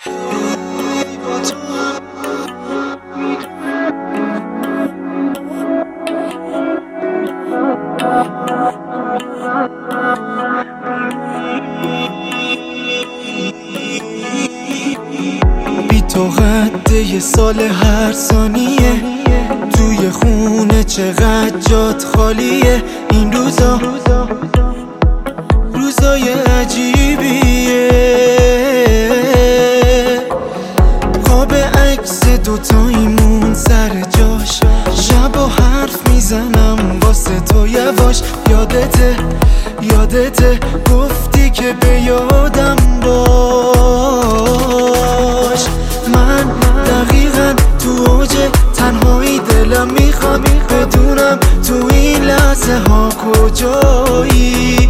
بی تو قد یه سال هر ثانیه توی خونه چقدر جات خالیه. این روزای عجیبیه. قاب عکس دوتاییمون سر جاش، شبا حرف میزنم واسه تو یواش. یادته گفتی که به یادم باش. من دقیقاً تو اوج تنهایی دلم میخواد بدونم تو این لحظه ها کجایی.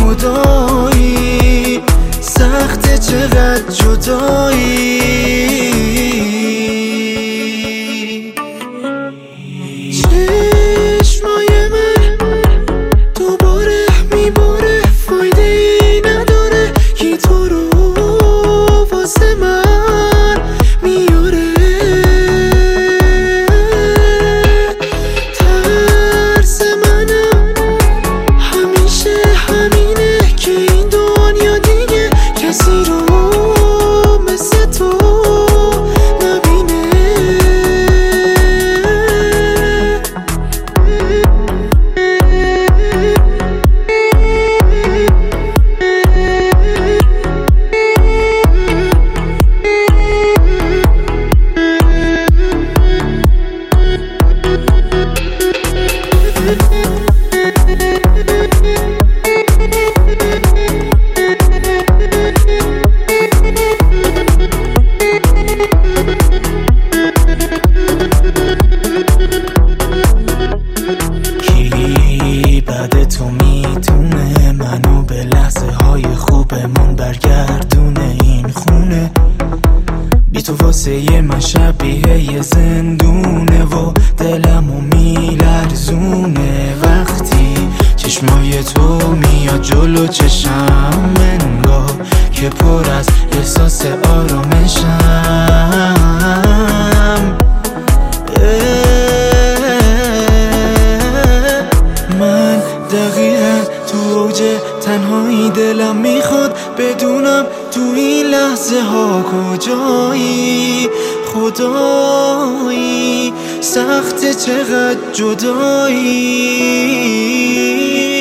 خدایی سخته چقدر جدایی. چشمای من دوباره میباره، فایده ای نداره کی تو رو واسه من میاره. ترس منم همیشه همینه که این دنیا دیگه کسی رو مثل تو نبینه. کی بعد تو میتونه منو به لحظه های خوبمون برگردونه این خونه؟ بی تو واسه من شبیه یه زندونه و دلمو میلرزونه. وقتی چشمای تو میاد جلو چشم، انگار که پر از احساس آرامشم. من دقیقاً تو اوج تنهایی دلم میخواد بدونم تو این لحظه ها کجایی. خدایی سخته چقدر جدایی.